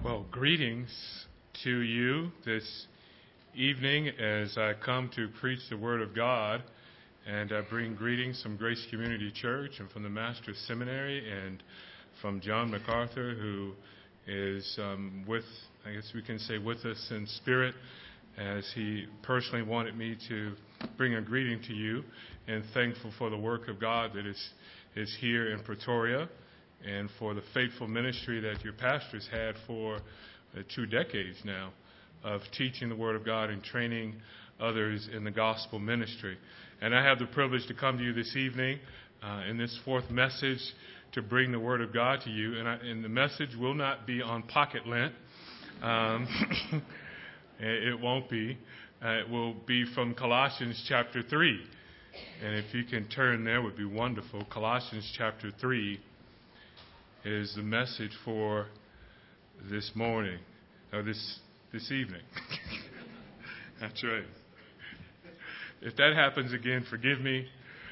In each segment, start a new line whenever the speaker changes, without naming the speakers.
Well, greetings to you this evening as I come to preach the Word of God. And I bring greetings from Grace Community Church and from the Master's Seminary and from John MacArthur, who is I guess we can say with us in spirit, as he personally wanted me to bring a greeting to you, and thankful for the work of God that is here in Pretoria, and for the faithful ministry that your pastors had for 2 decades now of teaching the Word of God and training others in the gospel ministry. And I have the privilege to come to you this evening in this fourth message to bring the Word of God to you. And the message will not be on pocket lint. It won't be. It will be from Colossians chapter 3. And if you can turn there, it would be wonderful. Colossians chapter 3 is the message for this morning, or this evening. That's right. If that happens again, forgive me.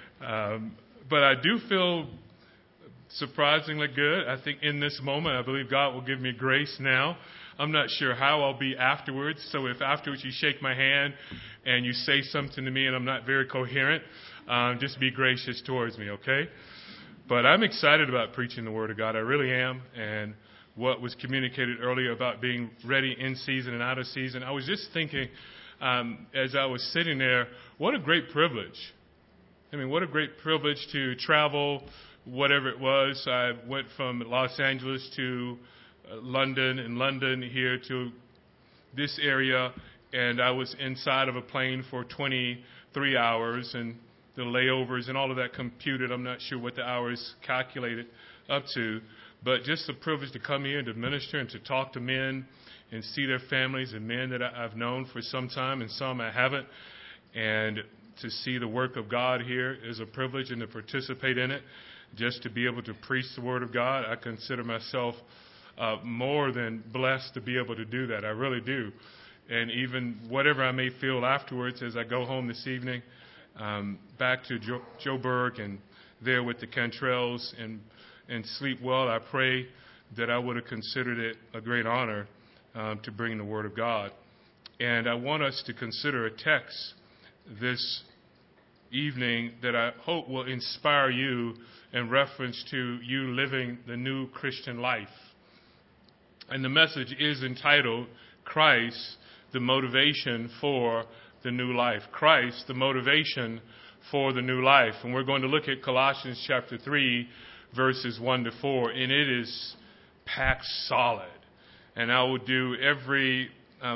But I do feel surprisingly good. I think in this moment, I believe God will give me grace now. I'm not sure how I'll be afterwards. So if afterwards you shake my hand and you say something to me and I'm not very coherent, just be gracious towards me, okay? But I'm excited about preaching the Word of God. I really am. And what was communicated earlier about being ready in season and out of season, I was just thinking as I was sitting there, what a great privilege. I mean, what a great privilege to travel, whatever it was. I went from Los Angeles to London, and London here to this area, and I was inside of a plane for 23 hours, and the layovers and all of that computed. I'm not sure what the hours calculated up to, but just the privilege to come here and to minister and to talk to men and see their families and men that I've known for some time and some I haven't, and to see the work of God here is a privilege, and to participate in it, just to be able to preach the Word of God. I consider myself more than blessed to be able to do that. I really do. And even whatever I may feel afterwards as I go home this evening, back to Joburg and there with the Cantrells and sleep well, I pray that I would have considered it a great honor to bring the Word of God. And I want us to consider a text this evening that I hope will inspire you in reference to you living the new Christian life. And the message is entitled, Christ, the Motivation for the New Life. Christ, the motivation for the new life. And we're going to look at Colossians chapter 3, verses 1 to 4. And it is packed solid. And I will do every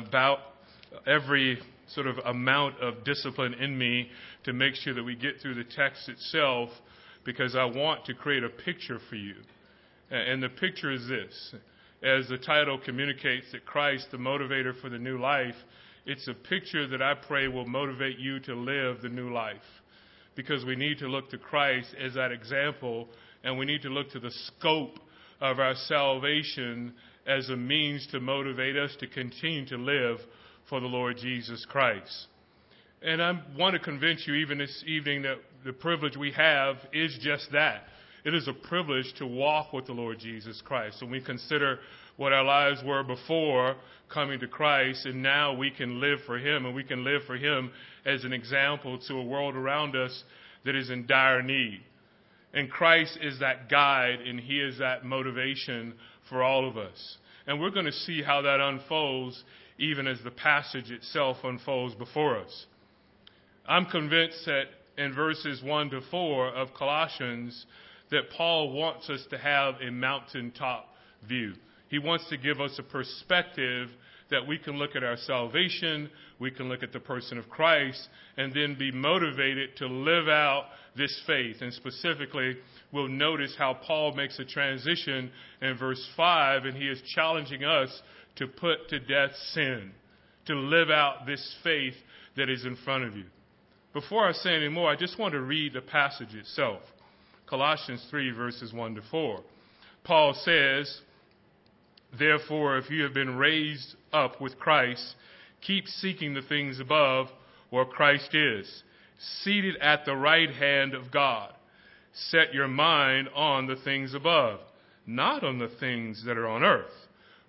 sort of amount of discipline in me to make sure that we get through the text itself, because I want to create a picture for you. And the picture is this. As the title communicates, that Christ, the motivator for the new life, it's a picture that I pray will motivate you to live the new life. Because we need to look to Christ as that example, and we need to look to the scope of our salvation as a means to motivate us to continue to live for the Lord Jesus Christ. And I want to convince you even this evening that the privilege we have is just that. It is a privilege to walk with the Lord Jesus Christ. When we consider what our lives were before coming to Christ, and now we can live for Him, and we can live for Him as an example to a world around us that is in dire need. And Christ is that guide, and He is that motivation for all of us. And we're going to see how that unfolds even as the passage itself unfolds before us. I'm convinced that in verses 1 to 4 of Colossians, that Paul wants us to have a mountaintop view. He wants to give us a perspective that we can look at our salvation, we can look at the person of Christ, and then be motivated to live out this faith. And specifically, we'll notice how Paul makes a transition in verse 5, and he is challenging us to put to death sin, to live out this faith that is in front of you. Before I say any more, I just want to read the passage itself. Colossians 3, verses 1 to 4. Paul says, "Therefore, if you have been raised up with Christ, keep seeking the things above where Christ is, seated at the right hand of God. Set your mind on the things above, not on the things that are on earth.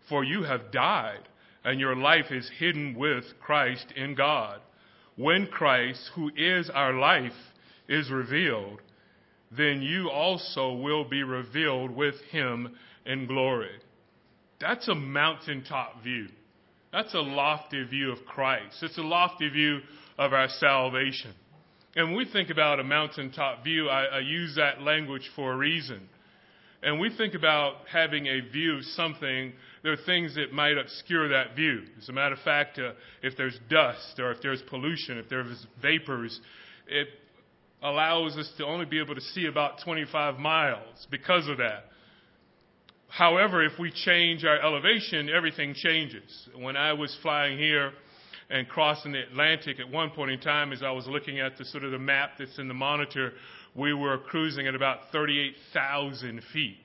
For you have died, and your life is hidden with Christ in God. When Christ, who is our life, is revealed, then you also will be revealed with him in glory. That's a mountaintop view. That's a lofty view of Christ. It's a lofty view of our salvation. And when we think about a mountaintop view, I use that language for a reason. And we think about having a view of something, there are things that might obscure that view. As a matter of fact, if there's dust or if there's pollution, if there's vapors, it allows us to only be able to see about 25 miles because of that. However, if we change our elevation, everything changes. When I was flying here and crossing the Atlantic at one point in time, as I was looking at the sort of the map that's in the monitor, we were cruising at about 38,000 feet.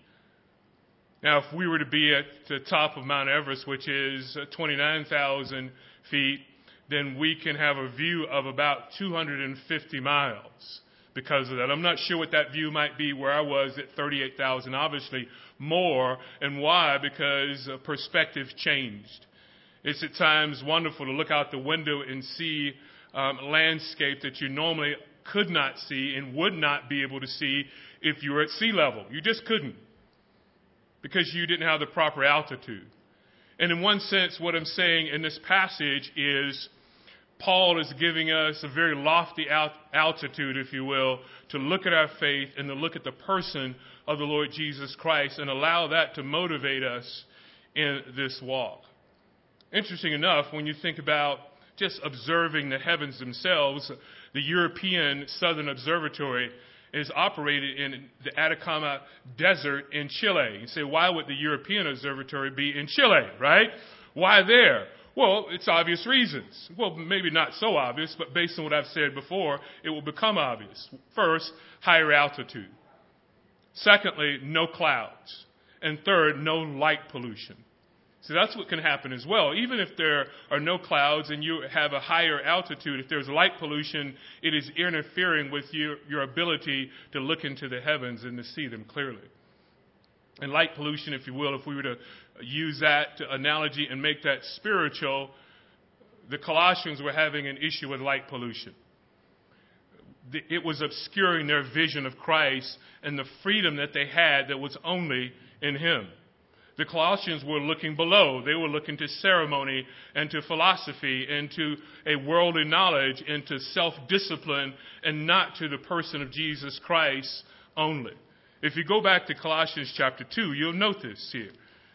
Now, if we were to be at the top of Mount Everest, which is 29,000 feet, then we can have a view of about 250 miles because of that. I'm not sure what that view might be where I was at 38,000, obviously more. And why? Because perspective changed. It's at times wonderful to look out the window and see landscape that you normally could not see and would not be able to see if you were at sea level. You just couldn't because you didn't have the proper altitude. And in one sense, what I'm saying in this passage is Paul is giving us a very lofty altitude, if you will, to look at our faith and to look at the person of the Lord Jesus Christ and allow that to motivate us in this walk. Interesting enough, when you think about just observing the heavens themselves, the European Southern Observatory is operated in the Atacama Desert in Chile. You say, why would the European Observatory be in Chile, right? Why there? Well, it's obvious reasons. Well, maybe not so obvious, but based on what I've said before, it will become obvious. First, higher altitude. Secondly, no clouds. And third, no light pollution. So that's what can happen as well. Even if there are no clouds and you have a higher altitude, if there's light pollution, it is interfering with your ability to look into the heavens and to see them clearly. And light pollution, if you will, if we were to use that analogy and make that spiritual, the Colossians were having an issue with light pollution. It was obscuring their vision of Christ and the freedom that they had that was only in him. The Colossians were looking below. They were looking to ceremony and to philosophy and to a worldly knowledge and to self-discipline and not to the person of Jesus Christ only. If you go back to Colossians chapter 2, you'll note this here.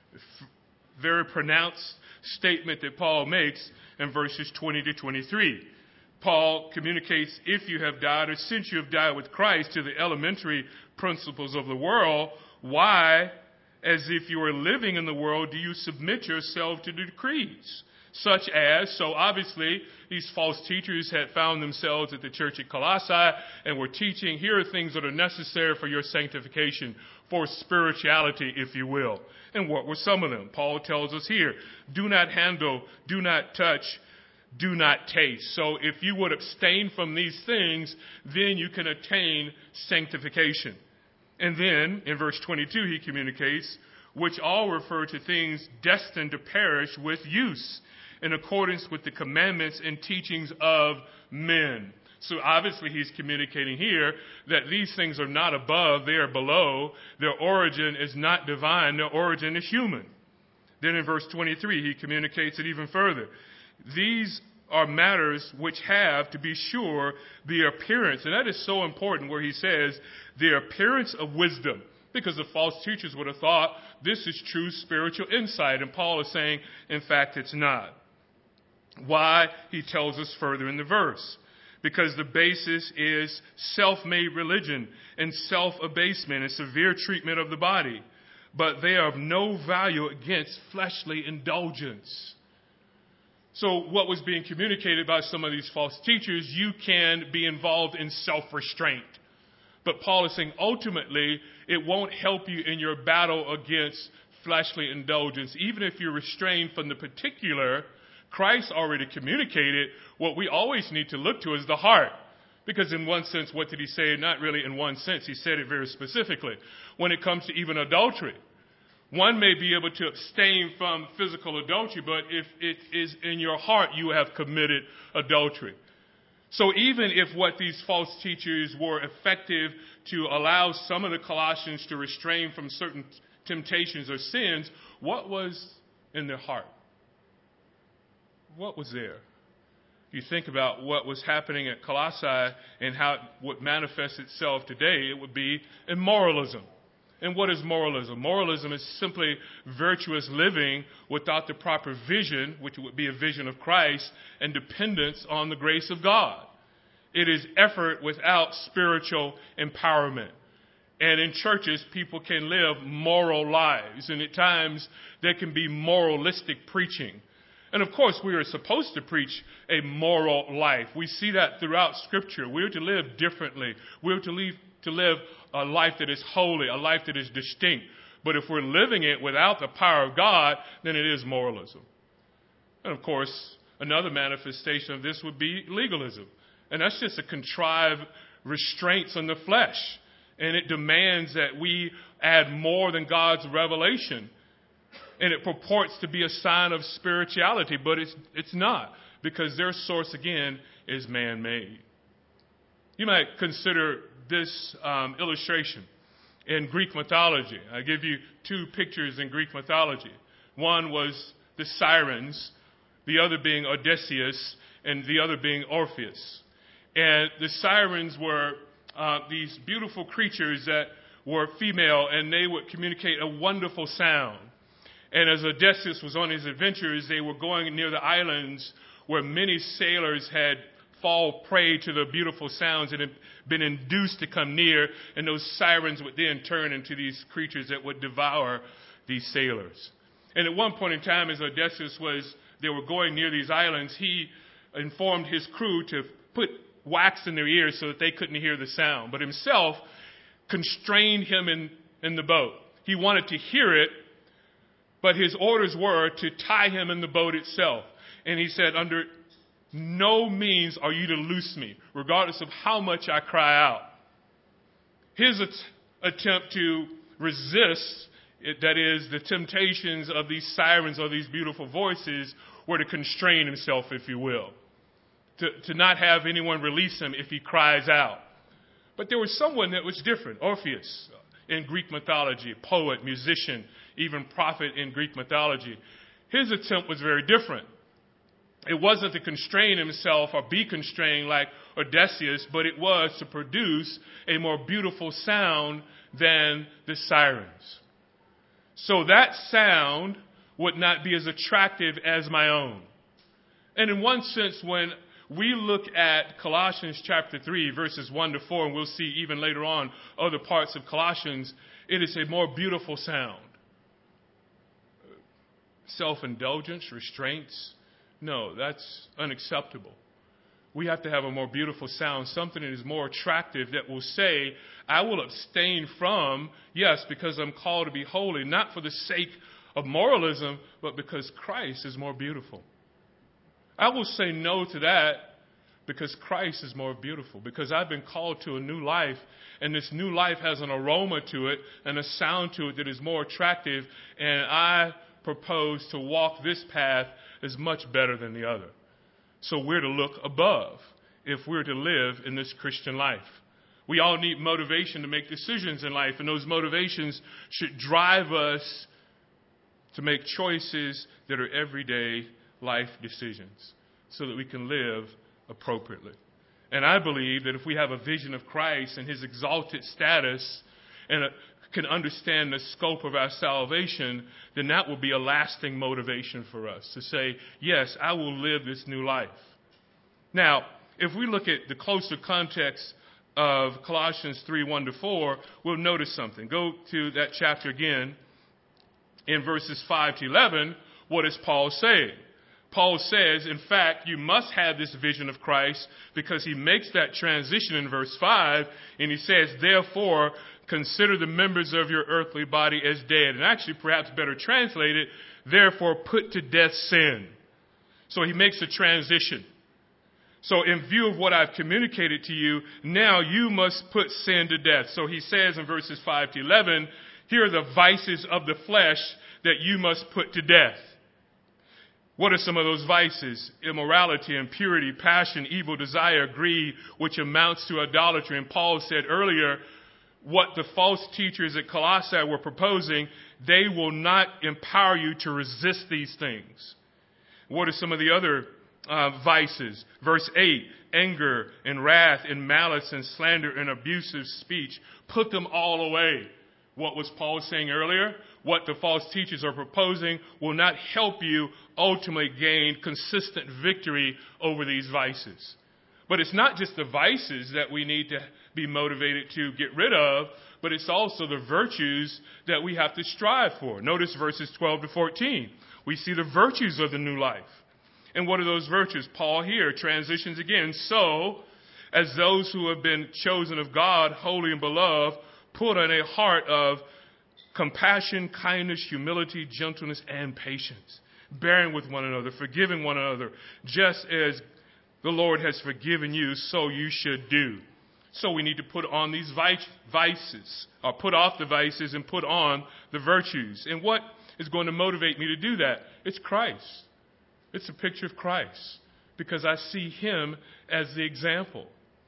Very pronounced statement that Paul makes in verses 20 to 23. Paul communicates, if you have died or since you have died with Christ to the elementary principles of the world, why, as if you were living in the world, do you submit yourself to the decrees? Such as, so obviously, these false teachers had found themselves at the church at Colossae and were teaching, here are things that are necessary for your sanctification, for spirituality, if you will. And what were some of them? Paul tells us here, do not handle, do not touch, do not taste. So if you would abstain from these things, then you can attain sanctification. And then, in verse 22, he communicates, which all refer to things destined to perish with use, in accordance with the commandments and teachings of men. So obviously he's communicating here that these things are not above, they are below. Their origin is not divine, their origin is human. Then in verse 23, he communicates it even further. These are matters which have, to be sure, the appearance, and that is so important where he says, the appearance of wisdom, because the false teachers would have thought this is true spiritual insight, and Paul is saying, in fact, it's not. Why? He tells us further in the verse. Because the basis is self-made religion and self-abasement and severe treatment of the body. But they are of no value against fleshly indulgence. So what was being communicated by some of these false teachers, you can be involved in self-restraint. But Paul is saying ultimately it won't help you in your battle against fleshly indulgence. Even if you're restrained from the particular, Christ already communicated what we always need to look to is the heart. Because in one sense, what did he say? Not really in one sense. He said it very specifically. When it comes to even adultery, One may be able to abstain from physical adultery, but if it is in your heart, you have committed adultery. So even if what these false teachers were effective to allow some of the Colossians to restrain from certain temptations or sins, what was in their heart? What was there? You think about what was happening at Colossae and how it would manifest itself today, it would be immoralism. And what is moralism? Moralism is simply virtuous living without the proper vision, which would be a vision of Christ, and dependence on the grace of God. It is effort without spiritual empowerment. And in churches, people can live moral lives, and at times there can be moralistic preaching. And of course, we are supposed to preach a moral life. We see that throughout Scripture. We're to live differently. We're to live a life that is holy, a life that is distinct. But if we're living it without the power of God, then it is moralism. And of course, another manifestation of this would be legalism. And that's just a contrived restraints on the flesh. And it demands that we add more than God's revelation. And it purports to be a sign of spirituality, but it's not, because their source, again, is man-made. You might consider this illustration in Greek mythology. I give you two pictures in Greek mythology. One was the sirens, the other being Odysseus, and the other being Orpheus. And the sirens were these beautiful creatures that were female, and they would communicate a wonderful sound. And as Odysseus was on his adventures, they were going near the islands where many sailors had fall prey to the beautiful sounds and had been induced to come near, and those sirens would then turn into these creatures that would devour these sailors. And at one point in time, as they were going near these islands, he informed his crew to put wax in their ears so that they couldn't hear the sound, but himself constrained him in the boat. He wanted to hear it, but his orders were to tie him in the boat itself. And he said, under no means are you to loose me, regardless of how much I cry out. His attempt to resist, that is, the temptations of these sirens or these beautiful voices, were to constrain himself, if you will. To not have anyone release him if he cries out. But there was someone that was different, Orpheus, in Greek mythology, poet, musician, even prophet in Greek mythology. His attempt was very different. It wasn't to constrain himself or be constrained like Odysseus, but it was to produce a more beautiful sound than the sirens. So that sound would not be as attractive as my own. And in one sense, when we look at Colossians chapter 3, verses 1 to 4, and we'll see even later on other parts of Colossians, it is a more beautiful sound. Self-indulgence, restraints, no, that's unacceptable. We have to have a more beautiful sound, something that is more attractive, that will say, I will abstain from, yes, because I'm called to be holy, not for the sake of moralism, but because Christ is more beautiful. I will say no to that because Christ is more beautiful, because I've been called to a new life, and this new life has an aroma to it and a sound to it that is more attractive, and I propose to walk this path as much better than the other. So we're to look above if we're to live in this Christian life. We all need motivation to make decisions in life, and those motivations should drive us to make choices that are everyday life decisions so that we can live appropriately. And I believe that if we have a vision of Christ and his exalted status and can understand the scope of our salvation, then that will be a lasting motivation for us to say, yes, I will live this new life. Now, if we look at the closer context of Colossians 3, 1 to 4, we'll notice something. Go to that chapter again in verses 5 to 11. What is Paul saying? Paul says, in fact, you must have this vision of Christ, because he makes that transition in verse 5, and he says, therefore, consider the members of your earthly body as dead. And actually, perhaps better translated, therefore, put to death sin. So he makes a transition. So in view of what I've communicated to you, now you must put sin to death. So he says in verses 5 to 11, Here are the vices of the flesh that you must put to death. What are some of those vices? Immorality, impurity, passion, evil desire, greed, which amounts to idolatry. And Paul said earlier, what the false teachers at Colossae were proposing, they will not empower you to resist these things. What are some of the other vices? Verse 8, anger and wrath and malice and slander and abusive speech. Put them all away. What was Paul saying earlier? What the false teachers are proposing will not help you ultimately gain consistent victory over these vices. But it's not just the vices that we need to be motivated to get rid of, but it's also the virtues that we have to strive for. Notice verses 12 to 14. We see the virtues of the new life. And what are those virtues? Paul here transitions again. So, as those who have been chosen of God, holy and beloved, put on a heart of compassion, kindness, humility, gentleness, and patience, bearing with one another, forgiving one another, just as the Lord has forgiven you, so you should do. So we need to put on these vices, or put off the vices and put on the virtues. And what is going to motivate me to do that? It's Christ. It's a picture of Christ, because I see him as the example.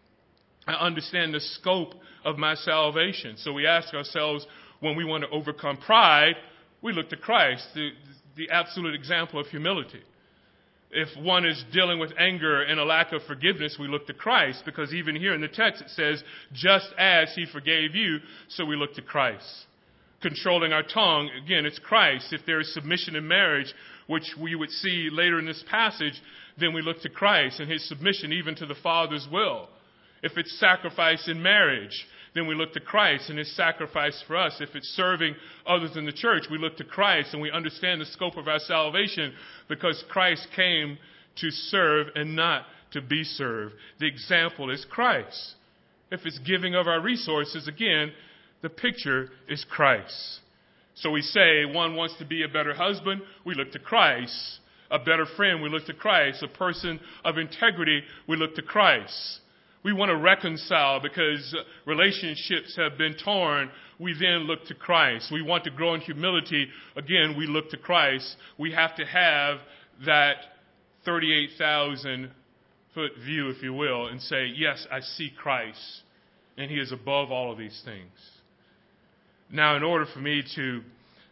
I understand the scope of my salvation. So we ask ourselves, when we want to overcome pride, we look to Christ, the absolute example of humility. If one is dealing with anger and a lack of forgiveness, we look to Christ, because even here in the text it says, just as he forgave you, so we look to Christ. Controlling our tongue, again, it's Christ. If there is submission in marriage, which we would see later in this passage, then we look to Christ and his submission even to the Father's will. If it's sacrifice in marriage, then we look to Christ and his sacrifice for us. If it's serving others in the church, we look to Christ and we understand the scope of our salvation, because Christ came to serve and not to be served. The example is Christ. If it's giving of our resources, again, the picture is Christ. So we say one wants to be a better husband, we look to Christ. A better friend, we look to Christ. A person of integrity, we look to Christ. We want to reconcile because relationships have been torn. We then look to Christ. We want to grow in humility. Again, we look to Christ. We have to have that 38,000-foot view, if you will, and say, yes, I see Christ, and he is above all of these things. Now, in order for me to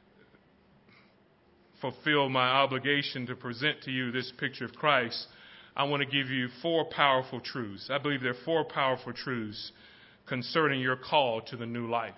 fulfill my obligation to present to you this picture of Christ, I want to give you 4 powerful truths. I believe there are 4 powerful truths concerning your call to the new life.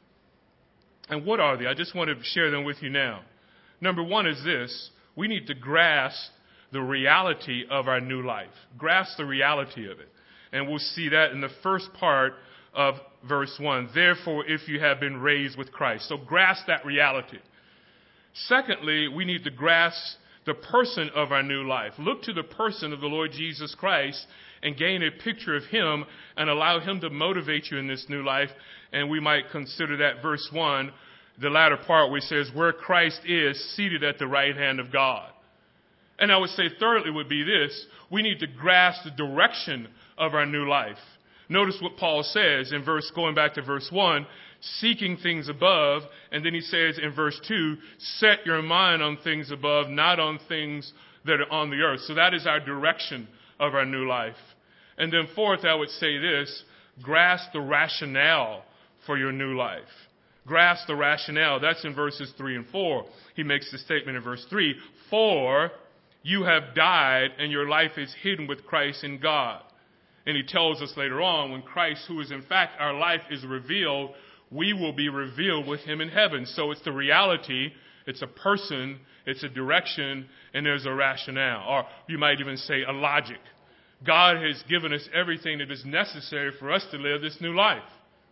And what are they? I just want to share them with you now. Number 1 is this. We need to grasp the reality of our new life. Grasp the reality of it. And we'll see that in the first part of verse 1. Therefore, if you have been raised with Christ. So grasp that reality. Secondly, we need to grasp the person of our new life. Look to the person of the Lord Jesus Christ and gain a picture of him and allow him to motivate you in this new life. And we might consider that verse 1, the latter part where it says, where Christ is seated at the right hand of God. And I would say thirdly would be this. We need to grasp the direction of our new life. Notice what Paul says in going back to verse 1, seeking things above, and then he says in verse 2, set your mind on things above, not on things that are on the earth. So that is our direction of our new life. And then fourth, I would say this, grasp the rationale for your new life. Grasp the rationale. That's in verses 3 and 4. He makes the statement in verse 3, for you have died and your life is hidden with Christ in God. And he tells us later on, when Christ, who is in fact our life, is revealed, we will be revealed with him in heaven. So it's the reality, it's a person, it's a direction, and there's a rationale. Or you might even say a logic. God has given us everything that is necessary for us to live this new life.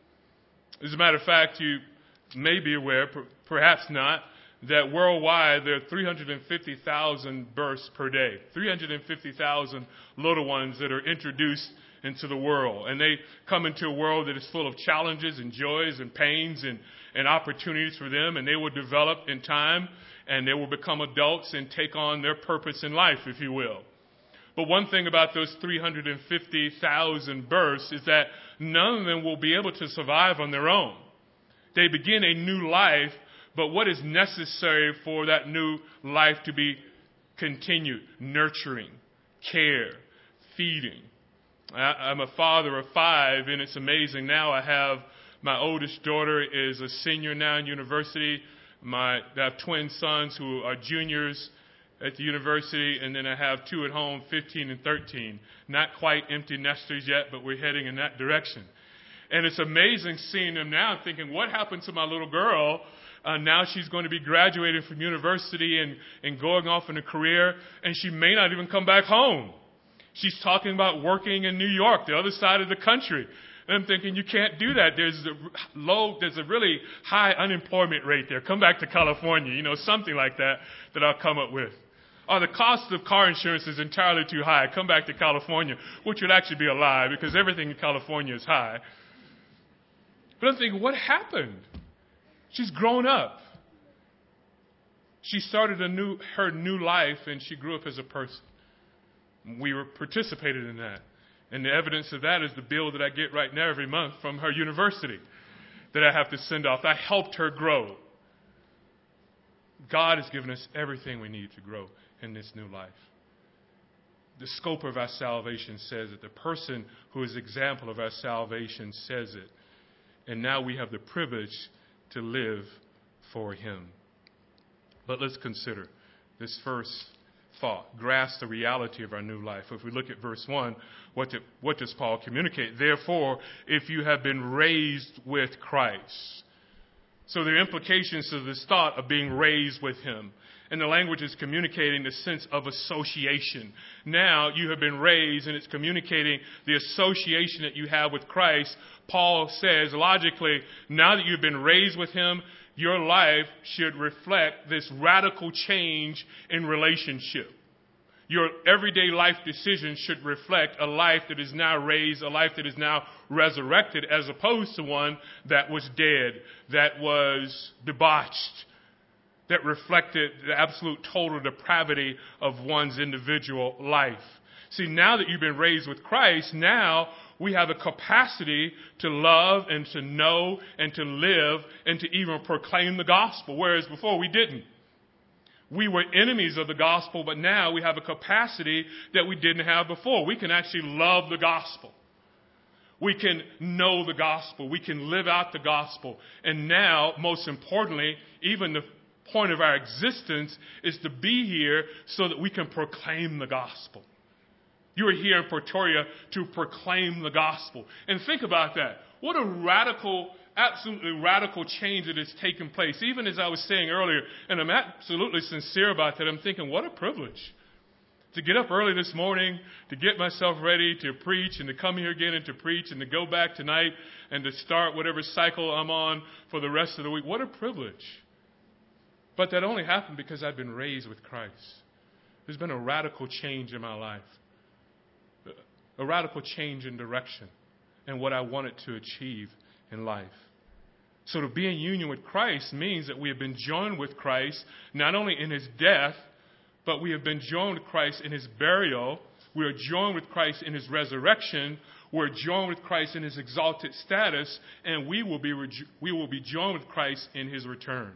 As a matter of fact, you may be aware, perhaps not, that worldwide there are 350,000 births per day. 350,000 little ones that are introduced into the world. And they come into a world that is full of challenges and joys and pains and opportunities for them. And they will develop in time and they will become adults and take on their purpose in life, if you will. But one thing about those 350,000 births is that none of them will be able to survive on their own. They begin a new life, but what is necessary for that new life to be continued? Nurturing, care, feeding. I'm a father of 5, and it's amazing. Now I have my oldest daughter is a senior now in university. I have twin sons who are juniors at the university, and then I have 2 at home, 15 and 13. Not quite empty nesters yet, but we're heading in that direction. And it's amazing seeing them now, thinking, what happened to my little girl? Now she's going to be graduating from university and going off in a career, and she may not even come back home. She's talking about working in New York, the other side of the country. And I'm thinking, you can't do that. There's a really high unemployment rate there. Come back to California, something like that I'll come up with. Or the cost of car insurance is entirely too high. Come back to California, which would actually be a lie because everything in California is high. But I'm thinking, what happened? She's grown up. She started her new life, and she grew up as a person. We participated in that. And the evidence of that is the bill that I get right now every month from her university that I have to send off. I helped her grow. God has given us everything we need to grow in this new life. The scope of our salvation says it. The person who is example of our salvation says it. And now we have the privilege to live for him. But let's consider this first thought, grasp the reality of our new life. If we look at verse 1, what does Paul communicate? Therefore, if you have been raised with Christ. So there are implications to this thought of being raised with him. And the language is communicating the sense of association. Now you have been raised, and it's communicating the association that you have with Christ. Paul says, logically, now that you've been raised with him, your life should reflect this radical change in relationship. Your everyday life decisions should reflect a life that is now raised, a life that is now resurrected, as opposed to one that was dead, that was debauched, that reflected the absolute total depravity of one's individual life. See, now that you've been raised with Christ, now we have the capacity to love and to know and to live and to even proclaim the gospel, whereas before we didn't. We were enemies of the gospel, but now we have a capacity that we didn't have before. We can actually love the gospel. We can know the gospel. We can live out the gospel. And now, most importantly, even the point of our existence is to be here so that we can proclaim the gospel. You are here in Pretoria to proclaim the gospel. And think about that. What a radical, absolutely radical change that has taken place. Even as I was saying earlier, and I'm absolutely sincere about that, I'm thinking, what a privilege to get up early this morning, to get myself ready to preach and to come here again and to preach and to go back tonight and to start whatever cycle I'm on for the rest of the week. What a privilege. But that only happened because I've been raised with Christ. There's been a radical change in my life. A radical change in direction and what I wanted to achieve in life. So to be in union with Christ means that we have been joined with Christ, not only in his death, but we have been joined with Christ in his burial. We are joined with Christ in his resurrection. We're joined with Christ in his exalted status, and we will be joined with Christ in his return.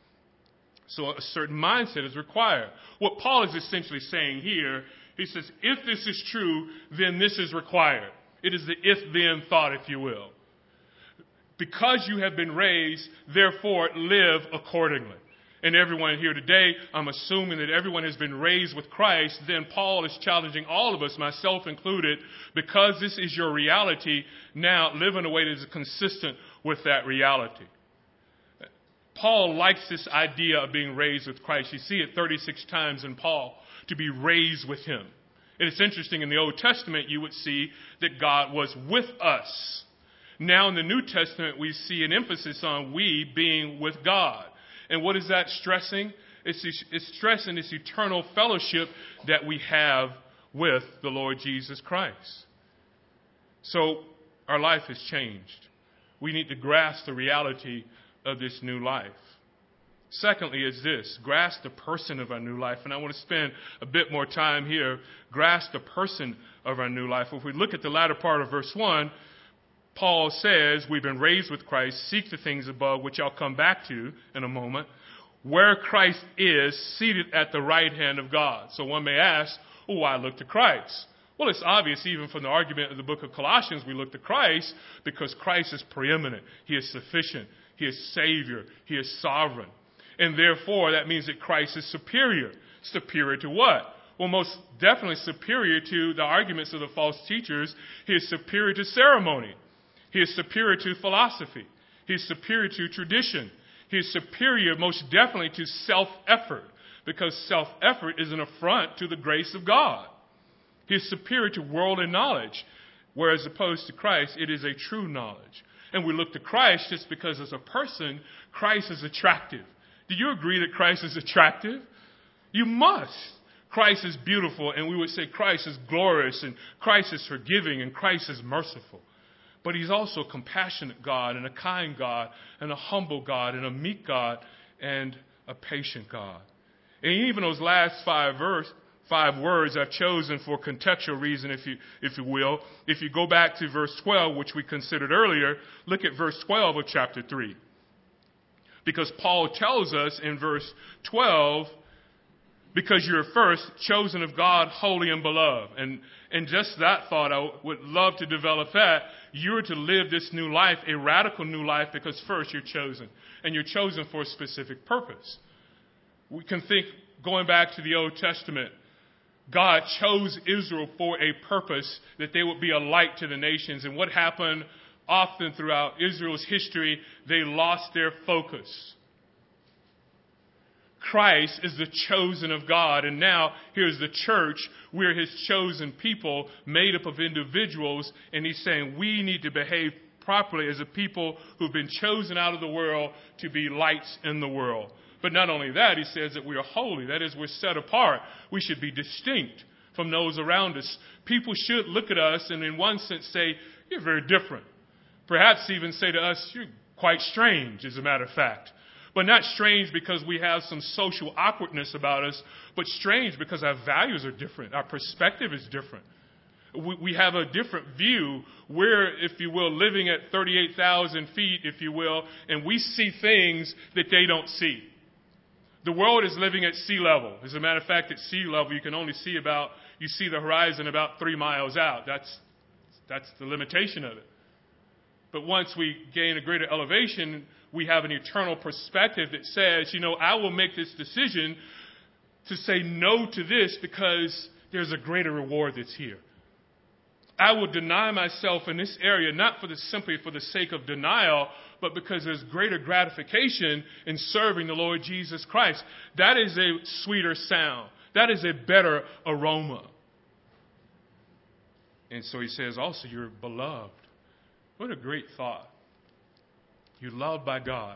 So a certain mindset is required. What Paul is essentially saying here, he says, if this is true, then this is required. It is the if-then thought, if you will. Because you have been raised, therefore live accordingly. And everyone here today, I'm assuming that everyone has been raised with Christ, then Paul is challenging all of us, myself included, because this is your reality, now live in a way that is consistent with that reality. Paul likes this idea of being raised with Christ. You see it 36 times in Paul, to be raised with him. And it's interesting, in the Old Testament, you would see that God was with us. Now in the New Testament, we see an emphasis on we being with God. And what is that stressing? It's stressing this eternal fellowship that we have with the Lord Jesus Christ. So our life has changed. We need to grasp the reality of this new life. Secondly is this, grasp the person of our new life. And I want to spend a bit more time here, grasp the person of our new life. If we look at the latter part of verse 1, Paul says we've been raised with Christ, seek the things above, which I'll come back to in a moment, where Christ is seated at the right hand of God. So one may ask, well, why look to Christ? Well, it's obvious even from the argument of the book of Colossians, we look to Christ because Christ is preeminent. He is sufficient. He is Savior. He is sovereign. And therefore, that means that Christ is superior. Superior to what? Well, most definitely superior to the arguments of the false teachers. He is superior to ceremony. He is superior to philosophy. He is superior to tradition. He is superior most definitely to self-effort, because self-effort is an affront to the grace of God. He is superior to worldly knowledge, whereas opposed to Christ, it is a true knowledge. And we look to Christ just because as a person, Christ is attractive. Do you agree that Christ is attractive? You must. Christ is beautiful, and we would say Christ is glorious, and Christ is forgiving, and Christ is merciful. But he's also a compassionate God, and a kind God, and a humble God, and a meek God, and a patient God. And even those last five words I've chosen for contextual reason, if you will. If you go back to verse 12, which we considered earlier, look at verse 12 of chapter 3. Because Paul tells us in verse 12, because you're first chosen of God, holy and beloved. And just that thought, I would love to develop that. You're to live this new life, a radical new life, because first you're chosen. And you're chosen for a specific purpose. We can think, going back to the Old Testament, God chose Israel for a purpose, that they would be a light to the nations. And what happened often throughout Israel's history, they lost their focus. Christ is the chosen of God, and now here's the church. We're his chosen people made up of individuals, and he's saying we need to behave properly as a people who've been chosen out of the world to be lights in the world. But not only that, he says that we are holy. That is, we're set apart. We should be distinct from those around us. People should look at us and in one sense say, you're very different. Perhaps even say to us, you're quite strange, as a matter of fact. But not strange because we have some social awkwardness about us, but strange because our values are different. Our perspective is different. We have a different view. We're, if you will, living at 38,000 feet, if you will, and we see things that they don't see. The world is living at sea level. As a matter of fact, at sea level, you can only see you see the horizon about 3 miles out. That's the limitation of it. But once we gain a greater elevation, we have an eternal perspective that says, I will make this decision to say no to this because there's a greater reward that's here. I will deny myself in this area, not simply for the sake of denial, but because there's greater gratification in serving the Lord Jesus Christ. That is a sweeter sound. That is a better aroma. And so he says also, you're beloved. What a great thought. You're loved by God.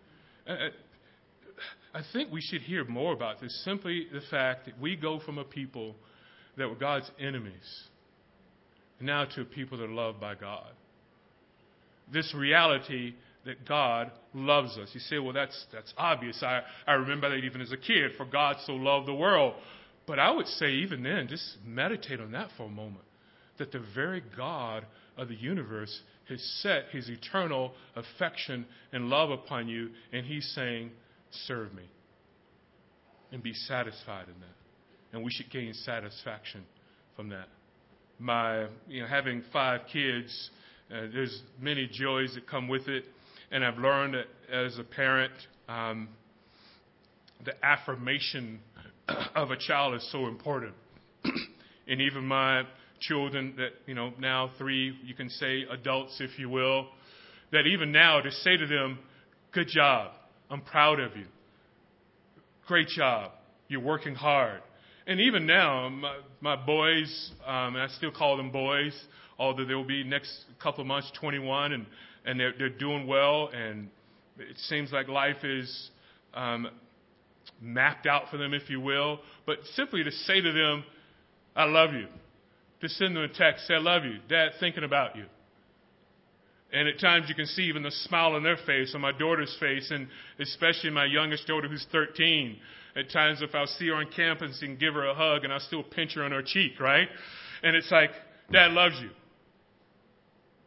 I think we should hear more about this. Simply the fact that we go from a people that were God's enemies now to a people that are loved by God. This reality that God loves us. You say, well, that's obvious. I remember that even as a kid, for God so loved the world. But I would say even then, just meditate on that for a moment, that the very God of the universe has set his eternal affection and love upon you, and he's saying, serve me and be satisfied in that. And we should gain satisfaction from that. Having 5 kids, there's many joys that come with it, and I've learned that as a parent, the affirmation of a child is so important. And even my children that, now 3, you can say adults, if you will, that even now to say to them, good job, I'm proud of you. Great job, you're working hard. And even now, my boys, and I still call them boys, although they will be next couple of months 21, and they're doing well, and it seems like life is mapped out for them, if you will. But simply to say to them, I love you. To send them a text, say, I love you. Dad, thinking about you. And at times you can see even the smile on their face, on my daughter's face, and especially my youngest daughter who's 13. At times if I'll see her on campus and give her a hug and I'll still pinch her on her cheek, right? And it's like, Dad loves you.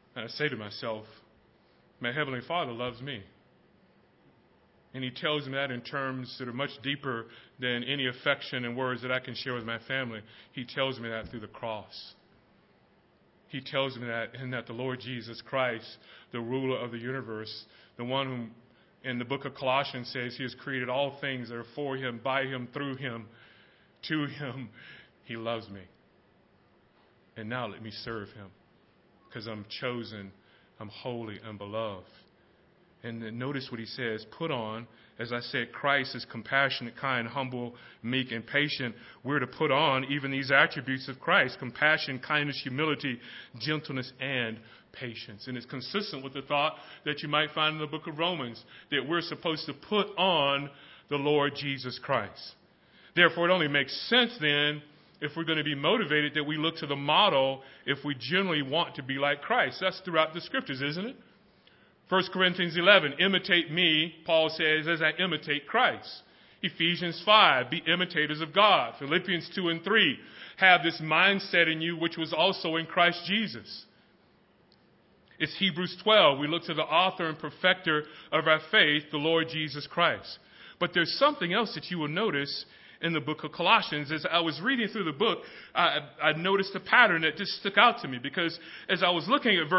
And I say to myself, my Heavenly Father loves me. And He tells me that in terms that are much deeper than any affection and words that I can share with my family. He tells me that through the cross. He tells me that, and that the Lord Jesus Christ, the ruler of the universe, the one whom in the book of Colossians says He has created all things that are for Him, by Him, through Him, to Him. He loves me. And now let me serve Him, because I'm chosen, I'm holy, I'm beloved. And then notice what He says, put on, as I said, Christ is compassionate, kind, humble, meek, and patient. We're to put on even these attributes of Christ: compassion, kindness, humility, gentleness, and patience. And it's consistent with the thought that you might find in the book of Romans, that we're supposed to put on the Lord Jesus Christ. Therefore, it only makes sense then, if we're going to be motivated, that we look to the model if we generally want to be like Christ. That's throughout the scriptures, isn't it? 1 Corinthians 11, imitate me, Paul says, as I imitate Christ. Ephesians 5, be imitators of God. Philippians 2 and 3, have this mindset in you which was also in Christ Jesus. It's Hebrews 12, we look to the author and perfecter of our faith, the Lord Jesus Christ. But there's something else that you will notice in the book of Colossians. As I was reading through the book, I noticed a pattern that just stuck out to me, because as I was looking at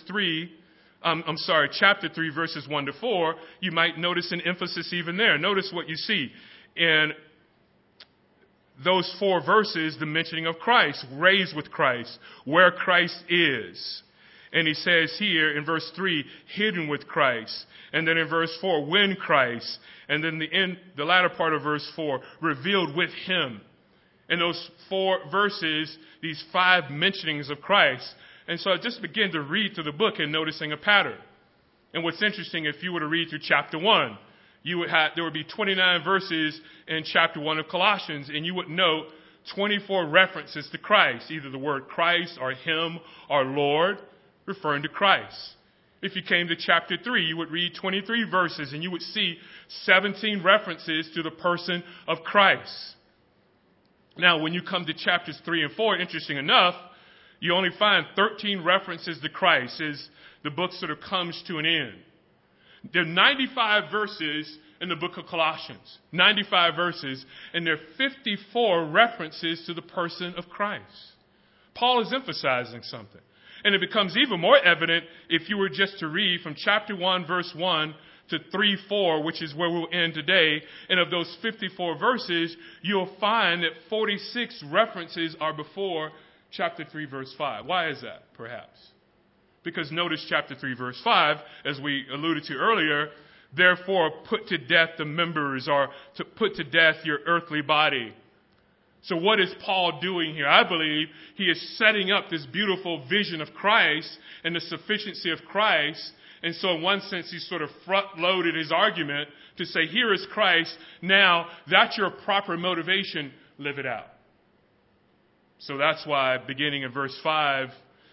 chapter 3, verses 1 to 4, you might notice an emphasis even there. Notice what you see in those 4 verses, the mentioning of Christ, raised with Christ, where Christ is. And he says here in verse 3, hidden with Christ. And then in verse 4, when Christ. And then the latter part of verse 4, revealed with Him. In those 4 verses, these 5 mentionings of Christ. And so I just began to read through the book and noticing a pattern. And what's interesting, if you were to read through chapter 1, there would be 29 verses in chapter 1 of Colossians, and you would note 24 references to Christ, either the word Christ or Him or Lord, referring to Christ. If you came to chapter 3, you would read 23 verses, and you would see 17 references to the person of Christ. Now, when you come to chapters 3 and 4, interesting enough, you only find 13 references to Christ as the book sort of comes to an end. There are 95 verses in the book of Colossians, 95 verses, and there are 54 references to the person of Christ. Paul is emphasizing something. And it becomes even more evident if you were just to read from chapter 1, verse 1 to 3:4, which is where we'll end today. And of those 54 verses, you'll find that 46 references are before chapter 3, verse 5. Why is that, perhaps? Because notice chapter 3, verse 5, as we alluded to earlier, therefore put to death the members, or to put to death your earthly body. So what is Paul doing here? I believe he is setting up this beautiful vision of Christ and the sufficiency of Christ. And so in one sense, he sort of front-loaded his argument to say, here is Christ. Now, that's your proper motivation. Live it out. So that's why beginning in verse 5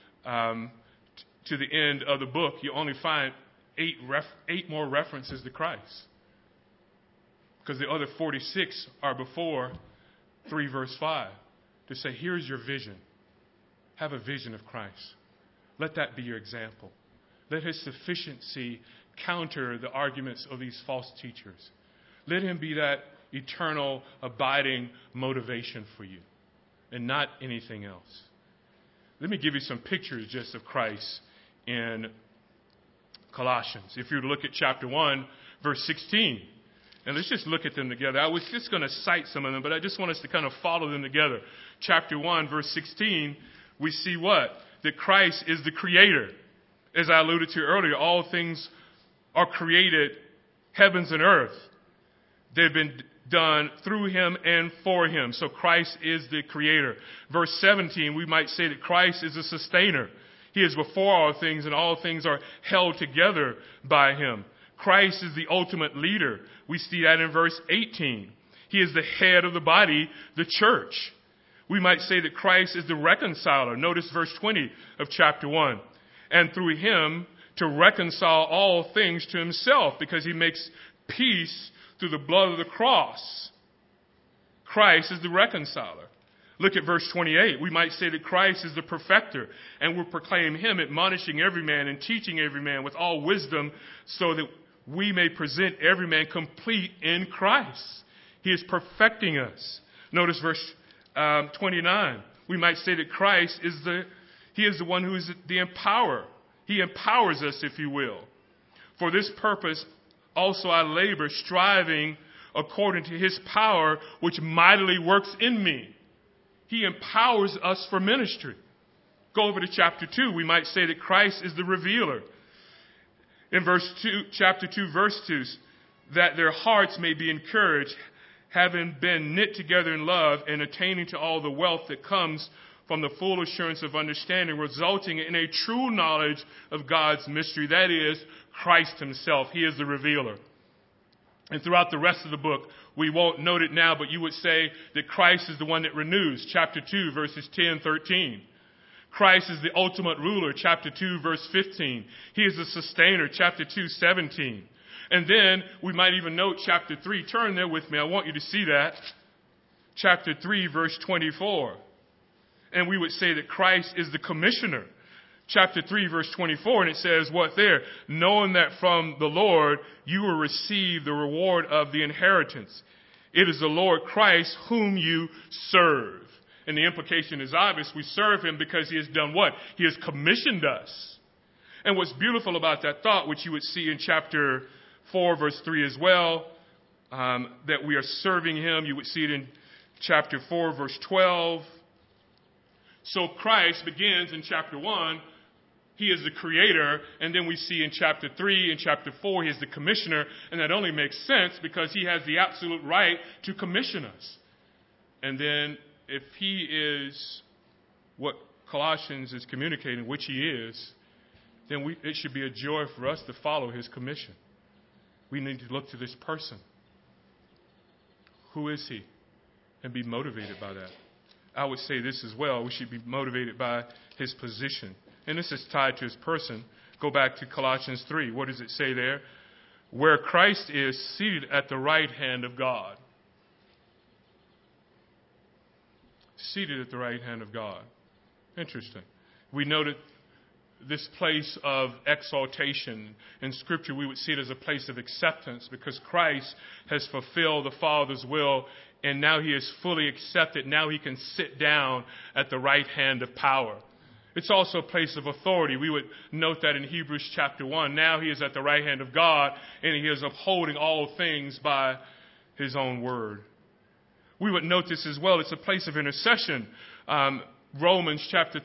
to the end of the book, you only find 8 more references to Christ. Because the other 46 are before 3 verse 5 to say, here's your vision. Have a vision of Christ. Let that be your example. Let His sufficiency counter the arguments of these false teachers. Let Him be that eternal, abiding motivation for you and not anything else. Let me give you some pictures just of Christ in Colossians. If you were to look at chapter 1, verse 16, and let's just look at them together. I was just going to cite some of them, but I just want us to kind of follow them together. Chapter 1, verse 16, we see what? That Christ is the creator. As I alluded to earlier, all things are created, heavens and earth. They've been done through Him and for Him. So Christ is the creator. Verse 17, we might say that Christ is a sustainer. He is before all things, and all things are held together by Him. Christ is the ultimate leader. We see that in verse 18. He is the head of the body, the church. We might say that Christ is the reconciler. Notice verse 20 of chapter 1. And through Him to reconcile all things to Himself, because He makes peace through the blood of the cross. Christ is the reconciler. Look at verse 28. We might say that Christ is the perfecter, and we'll proclaim him, admonishing every man and teaching every man with all wisdom, so that we may present every man complete in Christ. He is perfecting us. Notice verse 29. We might say that Christ is the one who is the empowerer. He empowers us, if you will. For this purpose also I labor, striving according to his power, which mightily works in me. He empowers us for ministry. Go over to chapter 2. We might say that Christ is the revealer. In chapter 2, verse 2, that their hearts may be encouraged, having been knit together in love and attaining to all the wealth that comes from the full assurance of understanding, resulting in a true knowledge of God's mystery. That is, Christ himself. He is the revealer. And throughout the rest of the book, we won't note it now, but you would say that Christ is the one that renews. Chapter 2, verses 10 and 13. Christ is the ultimate ruler. Chapter 2, verse 15. He is the sustainer. Chapter 2, 17. And then we might even note chapter 3. Turn there with me. I want you to see that. Chapter 3, verse 24. And we would say that Christ is the commissioner. Chapter 3, verse 24, and it says what there? Knowing that from the Lord you will receive the reward of the inheritance. It is the Lord Christ whom you serve. And the implication is obvious. We serve him because he has done what? He has commissioned us. And what's beautiful about that thought, which you would see in chapter 4, verse 3 as well, that we are serving him. You would see it in chapter 4, verse 12. So Christ begins in chapter 1. He is the creator. And then we see in chapter 3 and chapter 4, he is the commissioner. And that only makes sense because he has the absolute right to commission us. And then if he is what Colossians is communicating, which he is, then it should be a joy for us to follow his commission. We need to look to this person. Who is he? And be motivated by that. I would say this as well. We should be motivated by his position. And this is tied to his person. Go back to Colossians 3. What does it say there? Where Christ is seated at the right hand of God. Seated at the right hand of God. Interesting. We noted this place of exaltation. In Scripture, we would see it as a place of acceptance because Christ has fulfilled the Father's will, and now he is fully accepted. Now he can sit down at the right hand of power. It's also a place of authority. We would note that in Hebrews chapter 1. Now he is at the right hand of God, and he is upholding all things by his own word. We would note this as well. It's a place of intercession. Romans chapter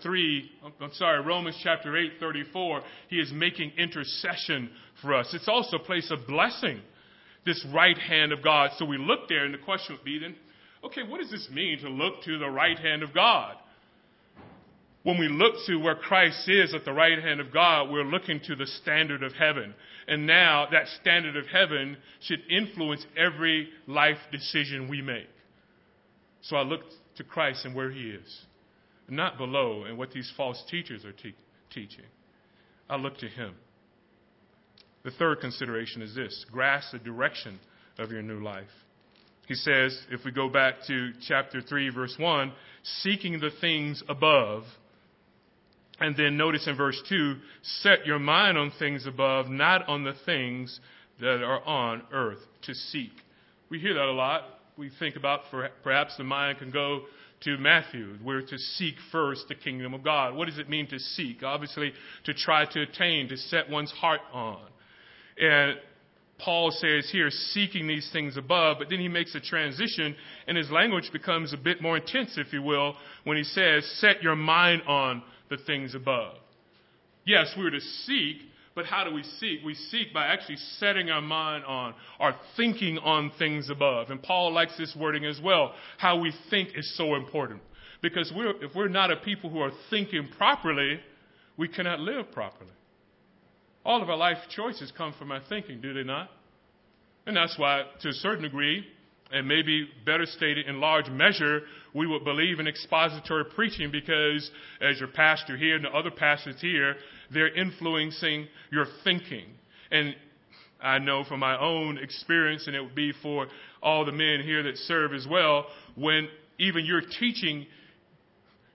8:34, he is making intercession for us. It's also a place of blessing, this right hand of God. So we look there, and the question would be then, okay, what does this mean to look to the right hand of God? When we look to where Christ is at the right hand of God, we're looking to the standard of heaven. And now that standard of heaven should influence every life decision we make. So I look to Christ and where he is. Not below and what these false teachers are teaching. I look to him. The third consideration is this: grasp the direction of your new life. He says, if we go back to chapter 3, verse 1, seeking the things above. And then notice in verse 2, set your mind on things above, not on the things that are on earth, to seek. We hear that a lot. We think about perhaps the mind can go to Matthew. We're to seek first the kingdom of God. What does it mean to seek? Obviously, to try to attain, to set one's heart on. And Paul says here, seeking these things above, but then he makes a transition, and his language becomes a bit more intense, if you will, when he says, set your mind on the things above. Yes, we're to seek, but how do we seek? We seek by actually setting our mind on or thinking on things above. And Paul likes this wording as well. How we think is so important. Because if we're not a people who are thinking properly, we cannot live properly. All of our life choices come from our thinking, do they not? And that's why, to a certain degree, and maybe better stated in large measure, we would believe in expository preaching because as your pastor here and the other pastors here, they're influencing your thinking. And I know from my own experience, and it would be for all the men here that serve as well, when even your teaching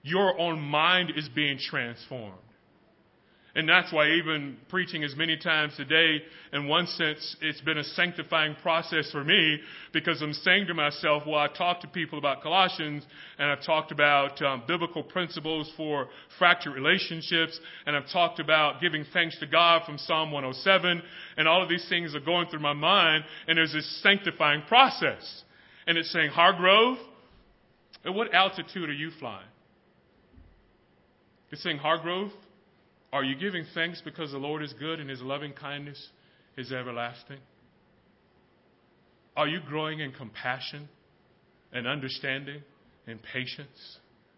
your own mind is being transformed. And that's why even preaching as many times today, in one sense, it's been a sanctifying process for me, because I'm saying to myself, well, I talk to people about Colossians, and I've talked about biblical principles for fractured relationships, and I've talked about giving thanks to God from Psalm 107, and all of these things are going through my mind, and there's this sanctifying process. And it's saying, Hargrove, at what altitude are you flying? It's saying, Hargrove, are you giving thanks because the Lord is good and His loving kindness is everlasting? Are you growing in compassion and understanding and patience?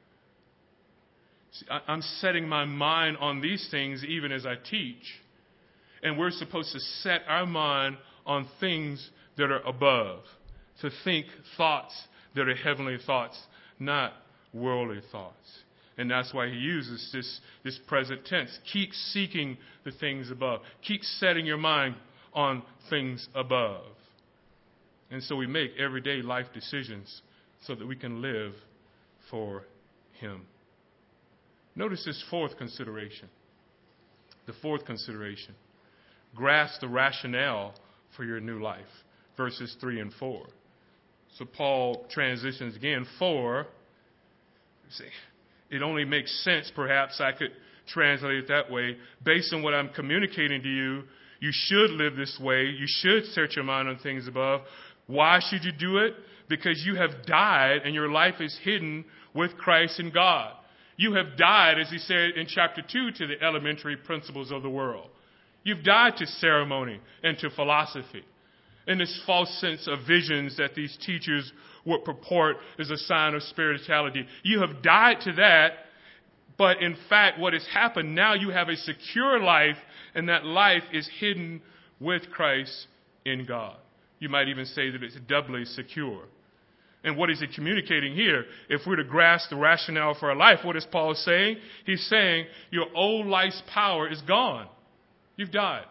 See, I'm setting my mind on these things even as I teach. And we're supposed to set our mind on things that are above, to think thoughts that are heavenly thoughts, not worldly thoughts. And that's why he uses this present tense. Keep seeking the things above. Keep setting your mind on things above. And so we make everyday life decisions so that we can live for Him. Notice this fourth consideration. The fourth consideration. Grasp the rationale for your new life. Verses 3 and 4. So Paul transitions again. 4. See, it only makes sense, perhaps I could translate it that way. Based on what I'm communicating to you, you should live this way. You should set your mind on things above. Why should you do it? Because you have died and your life is hidden with Christ in God. You have died, as he said in chapter 2, to the elementary principles of the world. You've died to ceremony and to philosophy. In this false sense of visions that these teachers would purport is a sign of spirituality. You have died to that, but in fact what has happened, now you have a secure life, and that life is hidden with Christ in God. You might even say that it's doubly secure. And what is he communicating here? If we're to grasp the rationale for our life, what is Paul saying? He's saying your old life's power is gone. You've died.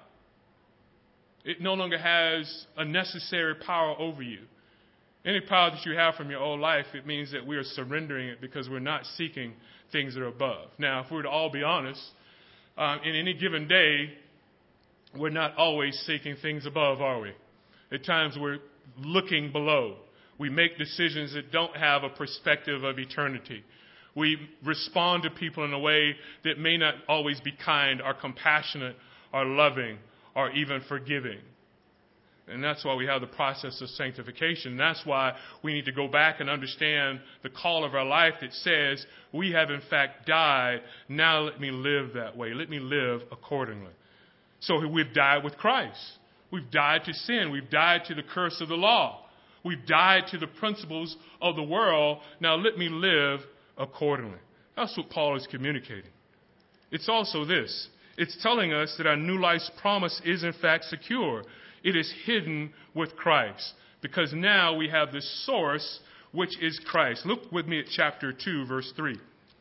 It no longer has a necessary power over you. Any power that you have from your old life, it means that we are surrendering it because we're not seeking things that are above. Now, if we were to all be honest, in any given day, we're not always seeking things above, are we? At times we're looking below. We make decisions that don't have a perspective of eternity. We respond to people in a way that may not always be kind or compassionate or loving or even forgiving. And that's why we have the process of sanctification. That's why we need to go back and understand the call of our life that says, we have in fact died. Now let me live that way. Let me live accordingly. So we've died with Christ. We've died to sin. We've died to the curse of the law. We've died to the principles of the world. Now let me live accordingly. That's what Paul is communicating. It's also this. It's telling us that our new life's promise is in fact secure. It is hidden with Christ because now we have the source, which is Christ. Look with me at chapter 2, verse 3.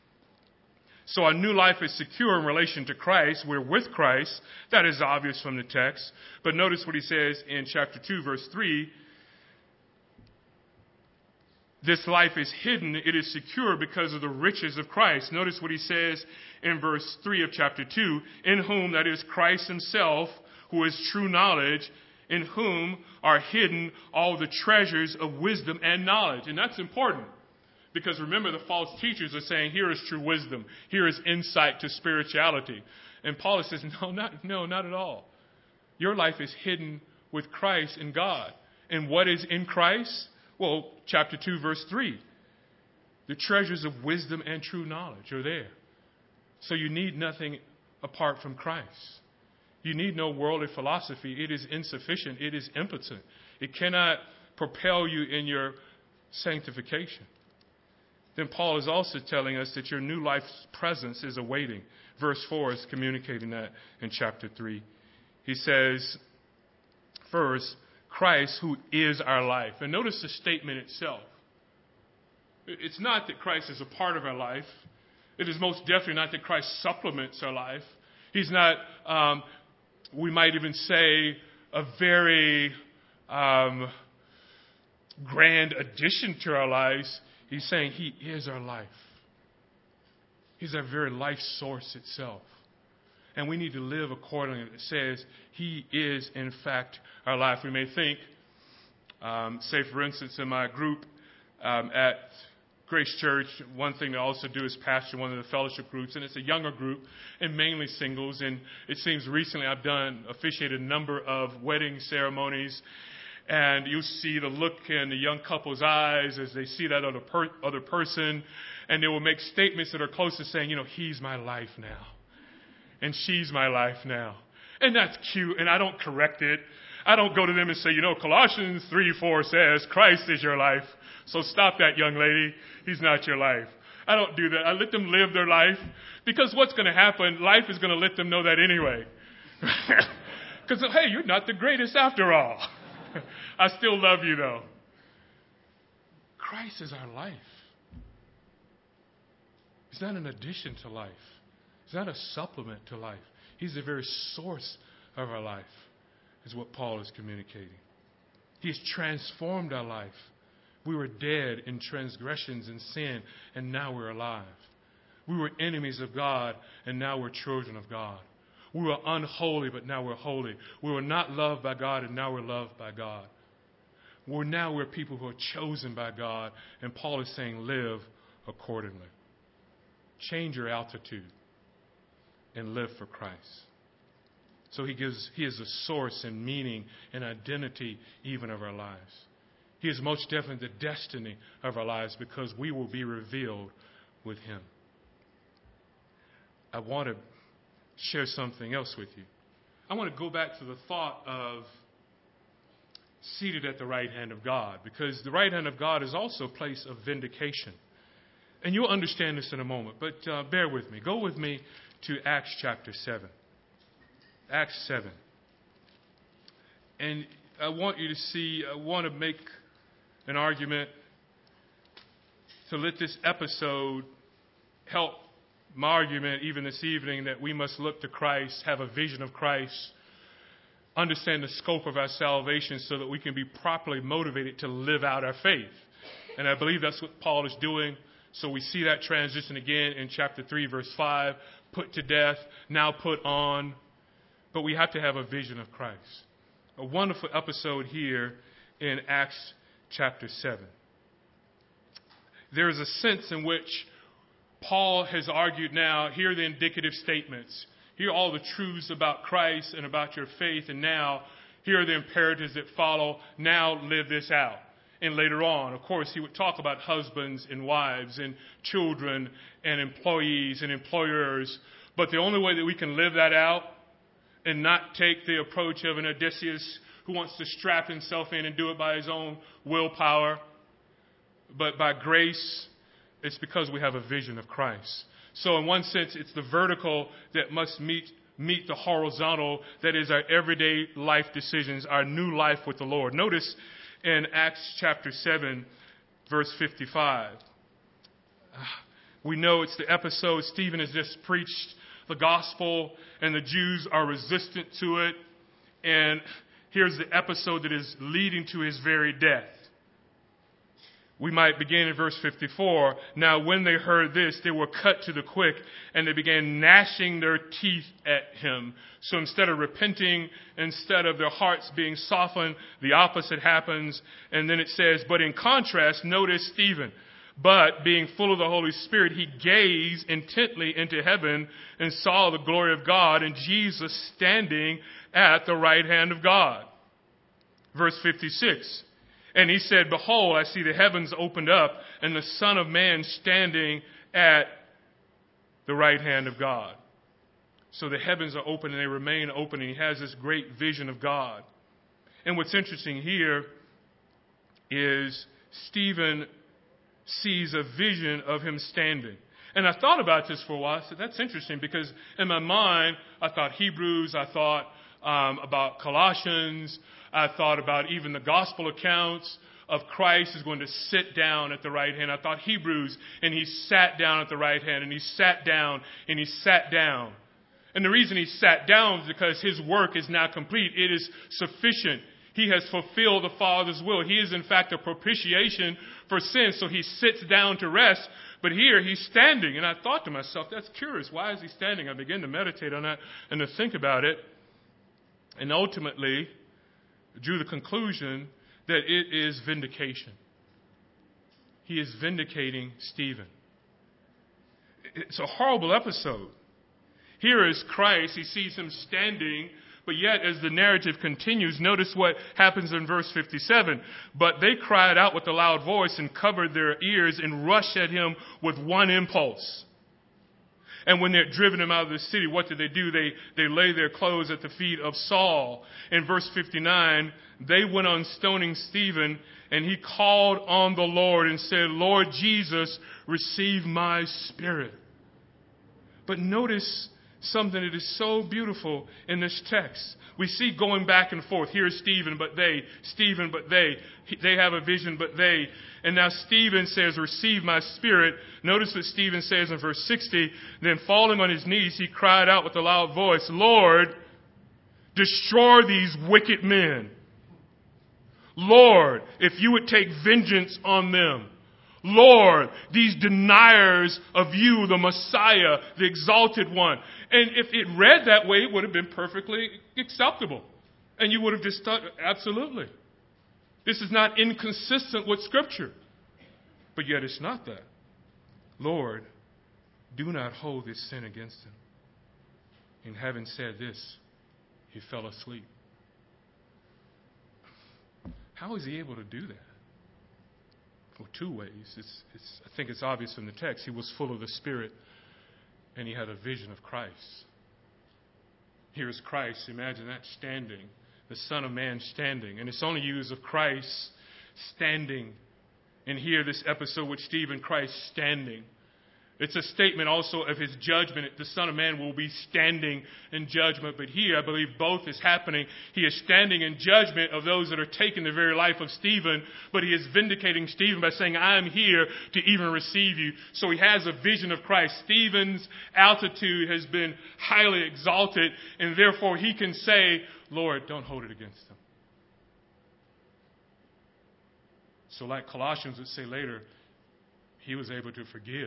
So our new life is secure in relation to Christ. We're with Christ. That is obvious from the text. But notice what he says in chapter 2, verse 3. This life is hidden. It is secure because of the riches of Christ. Notice what he says in verse 3 of chapter 2. In whom, that is Christ himself, who is true knowledge, in whom are hidden all the treasures of wisdom and knowledge. And that's important. Because remember, the false teachers are saying, here is true wisdom. Here is insight to spirituality. And Paul says, no, not at all. Your life is hidden with Christ in God. And what is in Christ? Well, chapter 2, verse 3. The treasures of wisdom and true knowledge are there. So you need nothing apart from Christ. You need no worldly philosophy. It is insufficient. It is impotent. It cannot propel you in your sanctification. Then Paul is also telling us that your new life's presence is awaiting. Verse 4 is communicating that in chapter 3. He says, first, Christ who is our life. And notice the statement itself. It's not that Christ is a part of our life. It is most definitely not that Christ supplements our life. He's not, we might even say, a very grand addition to our lives. He's saying he is our life. He's our very life source itself. And we need to live accordingly. It says he is, in fact, our life. We may think, say, for instance, in my group at Grace Church, one thing I also do is pastor one of the fellowship groups, and it's a younger group and mainly singles. And it seems recently I've officiated a number of wedding ceremonies, and you see the look in the young couple's eyes as they see that other person, and they will make statements that are close to saying, he's my life now, and she's my life now. And that's cute, and I don't correct it. I don't go to them and say, Colossians 3:4 says Christ is your life. So stop that, young lady. He's not your life. I don't do that. I let them live their life, because what's going to happen, life is going to let them know that anyway. Because, hey, you're not the greatest after all. I still love you, though. Christ is our life. He's not an addition to life. He's not a supplement to life. He's the very source of our life, is what Paul is communicating. He's transformed our life. We were dead in transgressions and sin, and now we're alive. We were enemies of God, and now we're children of God. We were unholy, but now we're holy. We were not loved by God, and now we're loved by God. We're people who are chosen by God, and Paul is saying, live accordingly. Change your altitude and live for Christ. So he is the source and meaning and identity even of our lives. He is most definitely the destiny of our lives, because we will be revealed with him. I want to share something else with you. I want to go back to the thought of seated at the right hand of God, because the right hand of God is also a place of vindication. And you'll understand this in a moment, but bear with me. Go with me to Acts chapter 7. Acts 7. And I want to make an argument to let this episode help my argument even this evening, that we must look to Christ, have a vision of Christ, understand the scope of our salvation so that we can be properly motivated to live out our faith. And I believe that's what Paul is doing. So we see that transition again in chapter 3, verse 5, put to death, now put on. But we have to have a vision of Christ. A wonderful episode here in Acts chapter 7. There is a sense in which Paul has argued now, here are the indicative statements. Here are all the truths about Christ and about your faith, and now here are the imperatives that follow. Now live this out. And later on, of course, he would talk about husbands and wives and children and employees and employers. But the only way that we can live that out and not take the approach of an Odysseus who wants to strap himself in and do it by his own willpower, but by grace, it's because we have a vision of Christ. So in one sense, it's the vertical that must meet the horizontal, that is our everyday life decisions, our new life with the Lord. Notice in Acts chapter 7, verse 55. We know it's the episode Stephen has just preached the gospel, and the Jews are resistant to it. And here's the episode that is leading to his very death. We might begin in verse 54. Now, when they heard this, they were cut to the quick, and they began gnashing their teeth at him. So instead of repenting, instead of their hearts being softened, the opposite happens. And then it says, but in contrast, notice Stephen. But being full of the Holy Spirit, he gazed intently into heaven and saw the glory of God and Jesus standing at the right hand of God. Verse 56. And he said, behold, I see the heavens opened up and the Son of Man standing at the right hand of God. So the heavens are open and they remain open, and he has this great vision of God. And what's interesting here is Stephen sees a vision of him standing. And I thought about this for a while. I said, that's interesting, because in my mind, I thought Hebrews, I thought about Colossians, I thought about even the gospel accounts of Christ is going to sit down at the right hand. I thought Hebrews, and he sat down at the right hand, and he sat down, and he sat down. And the reason he sat down is because his work is now complete. It is sufficient. He has fulfilled the Father's will. He is, in fact, a propitiation for sin. So he sits down to rest. But here he's standing, and I thought to myself, that's curious. Why is he standing? I began to meditate on that and to think about it, and ultimately drew the conclusion that it is vindication. He is vindicating Stephen. It's a horrible episode. Here is Christ. He sees him standing, but yet as the narrative continues, notice what happens in verse 57. But they cried out with a loud voice and covered their ears and rushed at him with one impulse. And when they're driven him out of the city, what do? They lay their clothes at the feet of Saul. In verse 59, they went on stoning Stephen, and he called on the Lord and said, Lord Jesus, receive my spirit. But notice something that is so beautiful in this text. We see going back and forth. Here's Stephen, but they. Stephen, but they. They have a vision, but they. And now Stephen says, receive my spirit. Notice what Stephen says in verse 60. Then falling on his knees, he cried out with a loud voice, Lord, destroy these wicked men. Lord, if you would take vengeance on them. Lord, these deniers of you, the Messiah, the exalted one. And if it read that way, it would have been perfectly acceptable. And you would have just thought, absolutely. This is not inconsistent with Scripture. But yet it's not that. Lord, do not hold this sin against him. And having said this, he fell asleep. How is he able to do that? Well, two ways. I think it's obvious from the text. He was full of the Spirit, and he had a vision of Christ. Here's Christ. Imagine that standing, the Son of Man standing. And it's only used of Christ standing. And here, this episode with Stephen, Christ standing. It's a statement also of his judgment. The Son of Man will be standing in judgment. But here, I believe both is happening. He is standing in judgment of those that are taking the very life of Stephen. But he is vindicating Stephen by saying, I am here to even receive you. So he has a vision of Christ. Stephen's altitude has been highly exalted. And therefore he can say, Lord, don't hold it against them. So like Colossians would say later, he was able to forgive.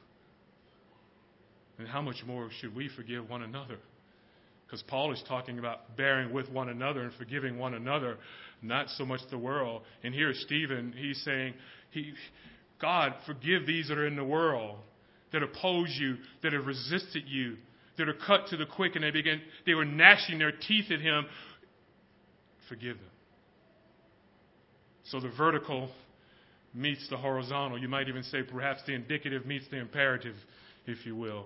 And how much more should we forgive one another? Because Paul is talking about bearing with one another and forgiving one another, not so much the world. And here Stephen, he's saying, God, forgive these that are in the world, that oppose you, that have resisted you, that are cut to the quick, and they were gnashing their teeth at him. Forgive them. So the vertical meets the horizontal. You might even say perhaps the indicative meets the imperative, if you will,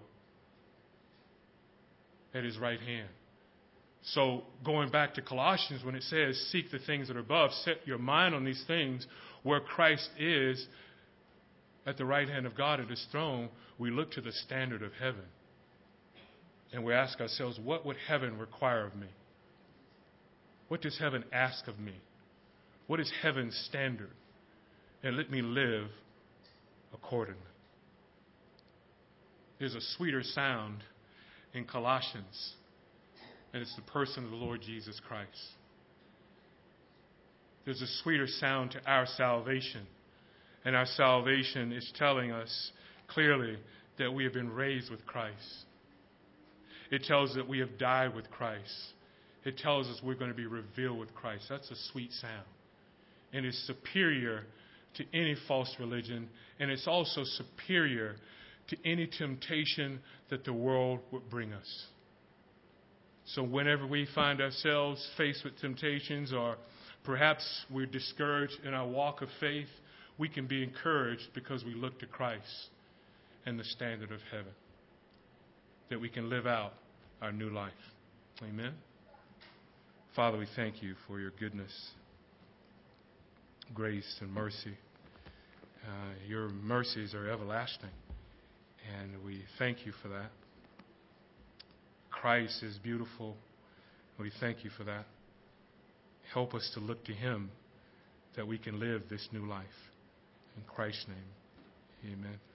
at his right hand. So going back to Colossians, when it says, seek the things that are above, set your mind on these things where Christ is at the right hand of God at his throne, we look to the standard of heaven. And we ask ourselves, what would heaven require of me? What does heaven ask of me? What is heaven's standard? And let me live accordingly. There's a sweeter sound in Colossians, and it's the person of the Lord Jesus Christ. There's a sweeter sound to our salvation, and our salvation is telling us clearly that we have been raised with Christ. It tells us that we have died with Christ. It tells us we're going to be revealed with Christ. That's a sweet sound, and it's superior to any false religion, and it's also superior to any temptation that the world would bring us. So whenever we find ourselves faced with temptations, or perhaps we're discouraged in our walk of faith, we can be encouraged because we look to Christ and the standard of heaven, that we can live out our new life. Amen. Father, we thank you for your goodness, grace, and mercy. Your mercies are everlasting. And we thank you for that. Christ is beautiful. We thank you for that. Help us to look to him that we can live this new life. In Christ's name, amen.